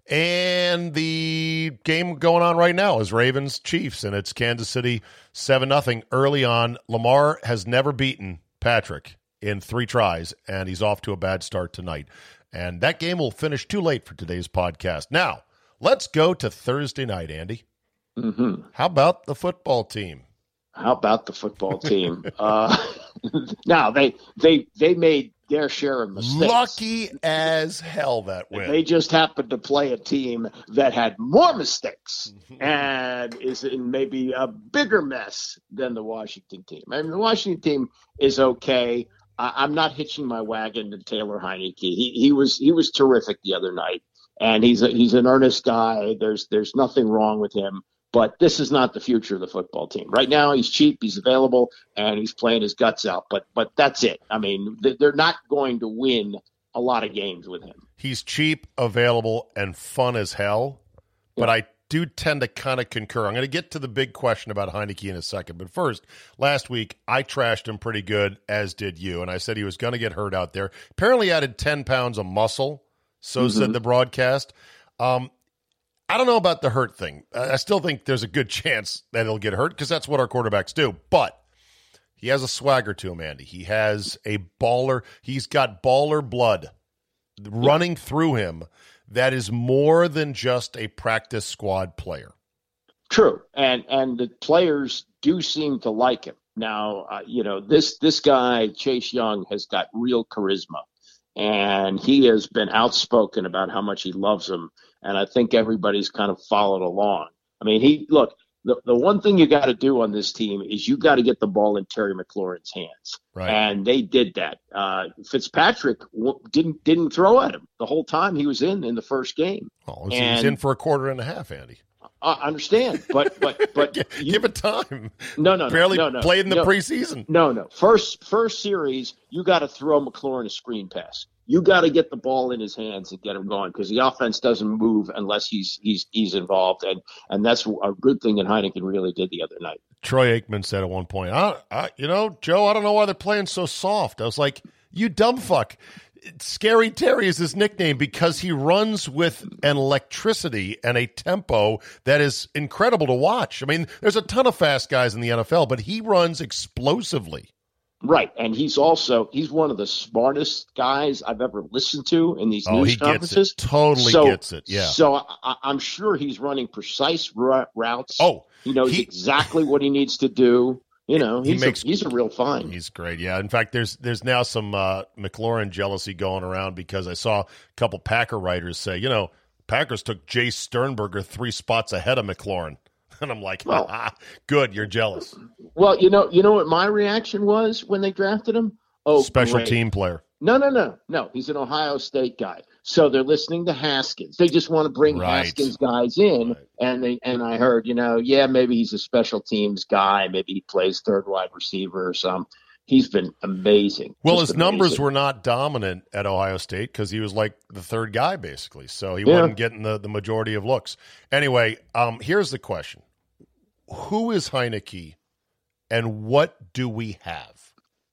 And the game going on right now is Ravens-Chiefs, and it's Kansas City seven nothing early on. Lamar has never beaten Patrick in three tries, and he's off to a bad start tonight. And that game will finish too late for today's podcast. Now, let's go to Thursday night, Andy. Mm-hmm. How about the football team? How about the football team? uh, now, they they they made their share of mistakes. Lucky as hell that win. They just happened to play a team that had more mistakes and is in maybe a bigger mess than the Washington team. I mean, the Washington team is okay. I, I'm not hitching my wagon to Taylor Heinicke. He he was he was terrific the other night, and he's a, he's an earnest guy. There's there's nothing wrong with him. But this is not the future of the football team. Right now, he's cheap, he's available, and he's playing his guts out. But but that's it. I mean, they're not going to win a lot of games with him. He's cheap, available, and fun as hell. But yeah. I do tend to kind of concur. I'm going to get to the big question about Heinicke in a second. But first, last week, I trashed him pretty good, as did you. And I said he was going to get hurt out there. Apparently added ten pounds of muscle, so mm-hmm. said the broadcast. Um I don't know about the hurt thing. I still think there's a good chance that he'll get hurt because that's what our quarterbacks do. But he has a swagger to him, Andy. He has a baller. He's got baller blood running yeah. through him that is more than just a practice squad player. True. And and the players do seem to like him. Now, uh, you know, this this guy, Chase Young, has got real charisma. And he has been outspoken about how much he loves him. And I think everybody's kind of followed along. I mean, he look, the, the one thing you got to do on this team is you got to get the ball in Terry McLaurin's hands. Right. And they did that. Uh, Fitzpatrick w- didn't didn't throw at him the whole time he was in in the first game. Oh, so he's in for a quarter and a half, Andy. I understand, but but but give, you, give it time. No, no, barely no, no, played in the no, preseason. No, no. First first series, you got to throw McLaurin a screen pass. You got to get the ball in his hands and get him going because the offense doesn't move unless he's he's he's involved, and and that's a good thing that Heinicke really did the other night. Troy Aikman said at one point, I, I, you know, Joe, I don't know why they're playing so soft. I was like, you dumb fuck. Scary Terry is his nickname because he runs with an electricity and a tempo that is incredible to watch. I mean, there's a ton of fast guys in the N F L, but he runs explosively. Right, and he's also he's one of the smartest guys I've ever listened to in these oh, news he conferences. Gets it. Totally so, gets it. Yeah. So I, I'm sure he's running precise r- routes. Oh, he knows he, exactly what he needs to do. You know, he's, he makes, a, he's a real find. He's great, yeah. In fact, there's there's now some uh, McLaurin jealousy going around because I saw a couple Packer writers say, you know, Packers took Jay Sternberger three spots ahead of McLaurin. And I'm like, well, ah, good, you're jealous. Well, you know, you know what my reaction was when they drafted him? Oh, special great. team player. No, no, no, no. He's an Ohio State guy. So they're listening to Haskins. They just want to bring right. Haskins guys in. Right. And they and I heard, you know, yeah, maybe he's a special teams guy. Maybe he plays third wide receiver or something. He's been amazing. Well, Just his amazing. numbers were not dominant at Ohio State because he was like the third guy, basically. So he yeah. wasn't getting the, the majority of looks. Anyway, um, here's the question. Who is Heinicke and what do we have?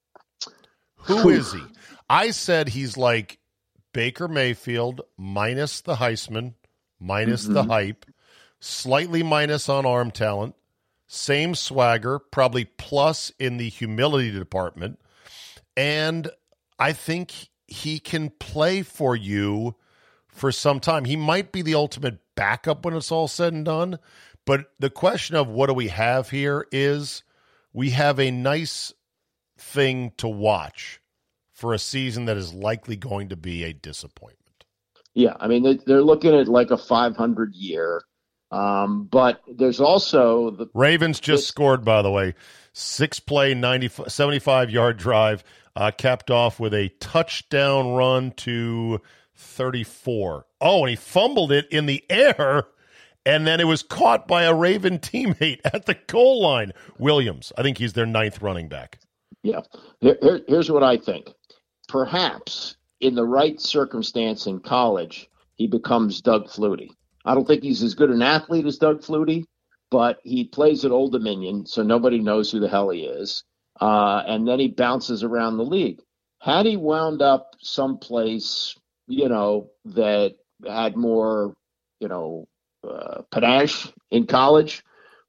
Who is he? I said he's like Baker Mayfield minus the Heisman, minus mm-hmm. the hype, slightly minus on arm talent, same swagger, probably plus in the humility department. And I think he can play for you for some time. He might be the ultimate backup when it's all said and done. But the question of what do we have here is we have a nice thing to watch for a season that is likely going to be a disappointment. Yeah, I mean, they're looking at like a five hundred year. Um, but there's also the Ravens just this, scored, by the way, six play, ninety, seventy-five yard drive, uh, capped off with a touchdown run to thirty-four. Oh, and he fumbled it in the air, and then it was caught by a Raven teammate at the goal line. Williams, I think he's their ninth running back. Yeah, here, here, here's what I think. Perhaps in the right circumstance in college, he becomes Doug Flutie. I don't think he's as good an athlete as Doug Flutie, but he plays at Old Dominion, so nobody knows who the hell he is. Uh, and then he bounces around the league. Had he wound up someplace, you know, that had more, you know, uh, panache in college,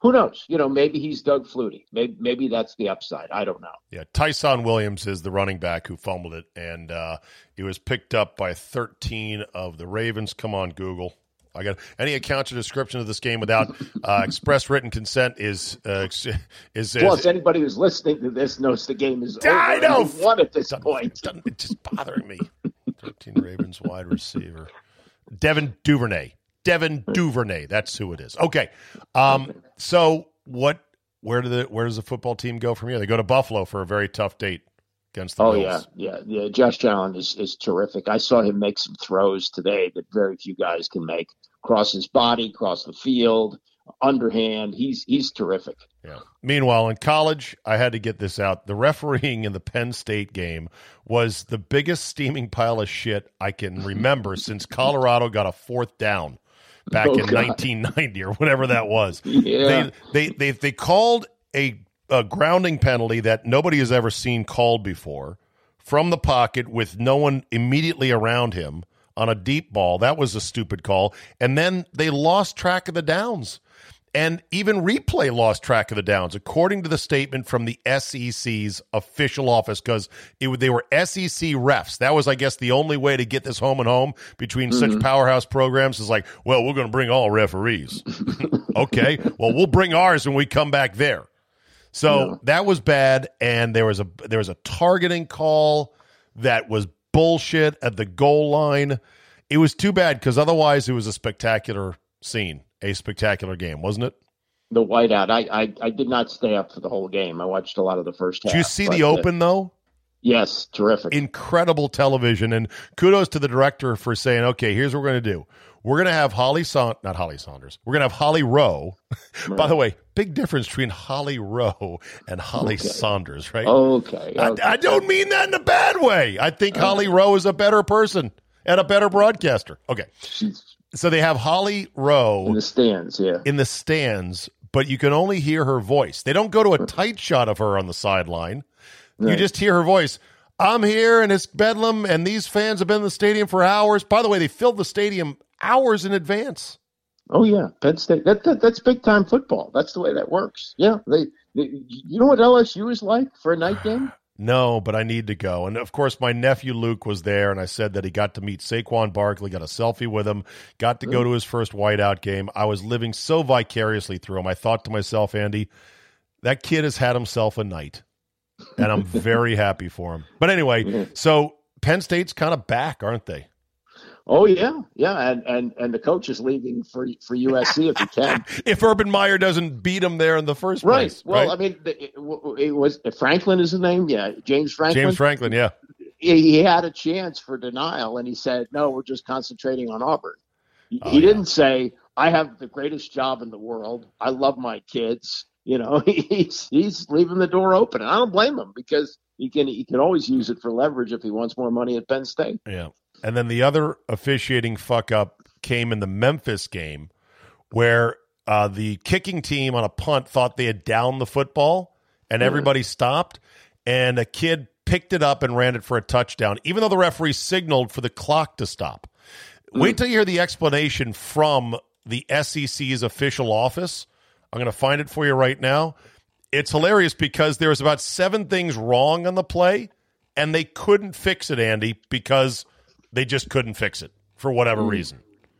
who knows? You know, maybe he's Doug Flutie. Maybe maybe that's the upside. I don't know. Yeah, Tyson Williams is the running back who fumbled it, and uh, it was picked up by thirteen of the Ravens. Come on, Google. I got any account or description of this game without uh, express written consent is uh, is. Plus, is, anybody who's listening to this knows the game is over. I know. We've won at this Done, point. Done, it's just bothering me. thirteen Ravens wide receiver. Devin Duvernay. Devin Duvernay. That's who it is. Okay. Um, so what? Where do the where does the football team go from here? They go to Buffalo for a very tough date against the oh Bills. yeah, yeah, yeah. Josh Allen is is terrific. I saw him make some throws today that very few guys can make. Cross his body, cross the field, underhand. He's he's terrific. Yeah. Meanwhile, in college, I had to get this out. The refereeing in the Penn State game was the biggest steaming pile of shit I can remember since Colorado got a fourth down back oh, in God. nineteen ninety or whatever that was. Yeah. They, they, they, they called a, a grounding penalty that nobody has ever seen called before from the pocket with no one immediately around him on a deep ball. That was a stupid call. And then they lost track of the downs. And even replay lost track of the downs, according to the statement from the S E C's official office, because they were S E C refs. That was, I guess, the only way to get this home and home between mm-hmm. such powerhouse programs is like, well, we're going to bring all referees. Okay, well, we'll bring ours when we come back there. So yeah. that was bad, and there was a there was a targeting call that was bullshit at the goal line. It was too bad because otherwise it was a spectacular scene. A spectacular game, wasn't it? The whiteout. I, I I did not stay up for the whole game. I watched a lot of the first half. Did you see the open, uh, though? Yes, terrific. Incredible television, and kudos to the director for saying, okay, here's what we're going to do. We're going to have Holly Saunders, not Holly Saunders. We're going to have Holly Rowe. Right. By the way, big difference between Holly Rowe and Holly okay. Saunders, right? Okay. okay. I, I don't mean that in a bad way. I think okay. Holly Rowe is a better person and a better broadcaster. Okay. She's So they have Holly Rowe in the stands, yeah. In the stands, but you can only hear her voice. They don't go to a tight shot of her on the sideline. Right. You just hear her voice. I'm here, and it's Bedlam, and these fans have been in the stadium for hours. By the way, they filled the stadium hours in advance. Oh yeah, Penn State. That, that that's big time football. That's the way that works. Yeah, they, they. You know what L S U is like for a night game? No, but I need to go. And, of course, my nephew Luke was there, and I said that he got to meet Saquon Barkley, got a selfie with him, got to go to his first whiteout game. I was living so vicariously through him. I thought to myself, Andy, that kid has had himself a night, and I'm very happy for him. But anyway, so Penn State's kind of back, aren't they? Oh, yeah, yeah, and, and, and the coach is leaving for for U S C if he can. If Urban Meyer doesn't beat him there in the first right. place. Well, right? I mean, it, it was Franklin is his name? Yeah, James Franklin? James Franklin, yeah. He, he had a chance for denial, and he said, no, we're just concentrating on Auburn. He, oh, he yeah. didn't say, I have the greatest job in the world. I love my kids. You know, he's he's leaving the door open. And I don't blame him because he can he can always use it for leverage if he wants more money at Penn State. Yeah. And then the other officiating fuck-up came in the Memphis game where uh, the kicking team on a punt thought they had downed the football, and mm-hmm. everybody stopped, and a kid picked it up and ran it for a touchdown, even though the referee signaled for the clock to stop. Mm-hmm. Wait till you hear the explanation from the S E C's official office. I'm going to find it for you right now. It's hilarious because there was about seven things wrong on the play, and they couldn't fix it, Andy, because – they just couldn't fix it for whatever mm. reason.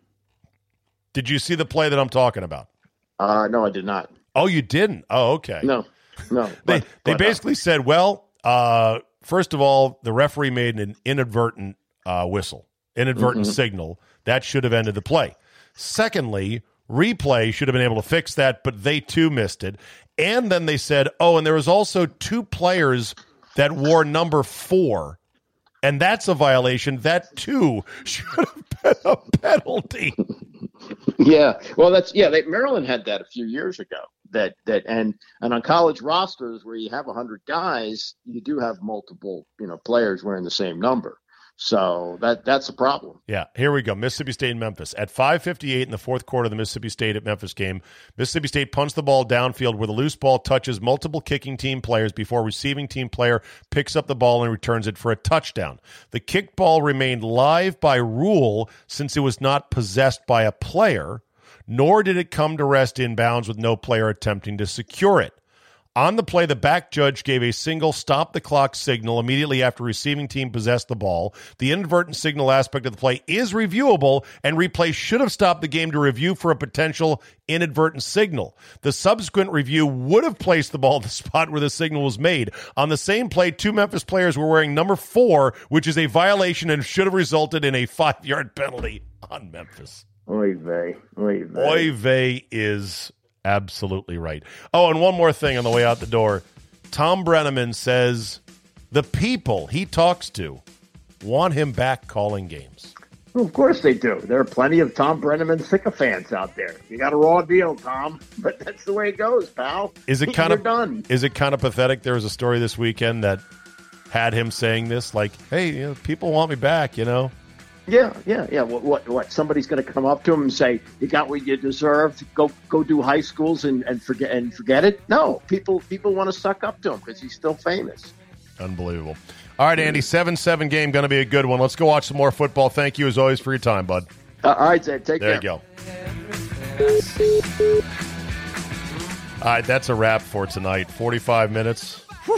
Did you see the play that I'm talking about? Uh, no, I did not. Oh, you didn't? Oh, okay. No, no. they but, they but, basically uh, said, well, uh, first of all, the referee made an inadvertent uh, whistle, inadvertent mm-hmm. signal. That should have ended the play. Secondly, replay should have been able to fix that, but they too missed it. And then they said, oh, and there was also two players that wore number four. And that's a violation. That, too, should have been a penalty. Yeah. Well, that's, yeah, they, Maryland had that a few years ago. That, that, and, and on college rosters where you have one hundred guys, you do have multiple, you know, players wearing the same number. So that that's a problem. Yeah, here we go. Mississippi State and Memphis. At five fifty-eight in the fourth quarter of the Mississippi State at Memphis game, Mississippi State punts the ball downfield where the loose ball touches multiple kicking team players before receiving team player picks up the ball and returns it for a touchdown. The kick ball remained live by rule since it was not possessed by a player, nor did it come to rest inbounds with no player attempting to secure it. On the play, the back judge gave a single stop-the-clock signal immediately after receiving team possessed the ball. The inadvertent signal aspect of the play is reviewable, and replay should have stopped the game to review for a potential inadvertent signal. The subsequent review would have placed the ball at the spot where the signal was made. On the same play, two Memphis players were wearing number four, which is a violation and should have resulted in a five-yard penalty on Memphis. Oy vey. Oy vey. Oy vey is... absolutely right. Oh, and one more thing on the way out the door. Tom Brenneman says the people he talks to want him back calling games. Well, of course they do. There are plenty of Tom Brenneman sycophants out there. You got a raw deal, Tom, but that's the way it goes, pal. Is it kind You're of done. Is it kind of pathetic? There was a story this weekend that had him saying this, like, "Hey, you know, people want me back," you know. Yeah, yeah, yeah. What, what, what? Somebody's going to come up to him and say, "You got what you deserved. Go, go do high schools and, and forget and forget it." No, people, people want to suck up to him because he's still famous. Unbelievable. All right, Andy, seven seven game, going to be a good one. Let's go watch some more football. Thank you as always for your time, bud. Uh, all right, Zed, take there care. There you go. All right, that's a wrap for tonight. Forty-five minutes. Whew.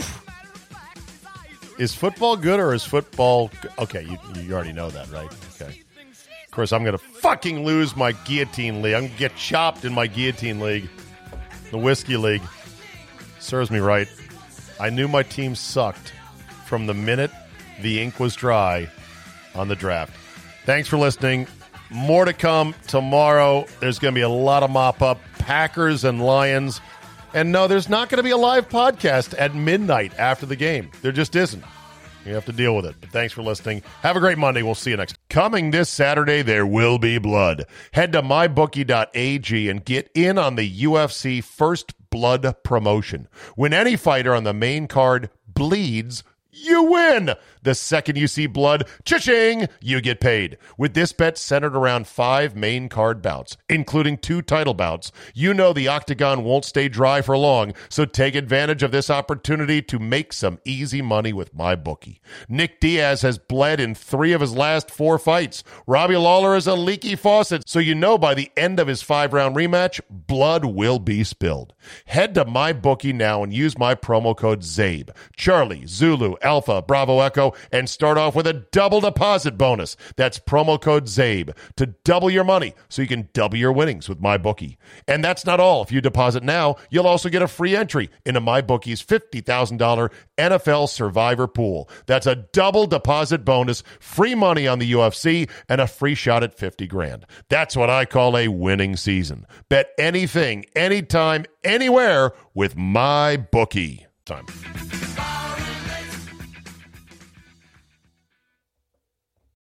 Is football good or is football... Okay, you, you already know that, right? Okay. Of course, I'm going to fucking lose my guillotine league. I'm going to get chopped in my guillotine league. The whiskey league. Serves me right. I knew my team sucked from the minute the ink was dry on the draft. Thanks for listening. More to come tomorrow. There's going to be a lot of mop-up. Packers and Lions. And no, there's not going to be a live podcast at midnight after the game. There just isn't. You have to deal with it. But thanks for listening. Have a great Monday. We'll see you next time. Coming this Saturday, there will be blood. Head to my bookie dot a g and get in on the U F C First Blood promotion. When any fighter on the main card bleeds, you win. The second you see blood, cha-ching, you get paid. With this bet centered around five main card bouts, including two title bouts, you know the octagon won't stay dry for long, so take advantage of this opportunity to make some easy money with MyBookie. Nick Diaz has bled in three of his last four fights. Robbie Lawler is a leaky faucet, so you know by the end of his five-round rematch, blood will be spilled. Head to MyBookie now and use my promo code ZABE. Charlie, Zulu, Alpha, Bravo, Echo, and start off with a double deposit bonus. That's promo code ZABE to double your money so you can double your winnings with MyBookie. And that's not all. If you deposit now, you'll also get a free entry into MyBookie's fifty thousand dollars N F L Survivor Pool. That's a double deposit bonus, free money on the U F C, and a free shot at fifty grand. That's what I call a winning season. Bet anything, anytime, anywhere with MyBookie. Time.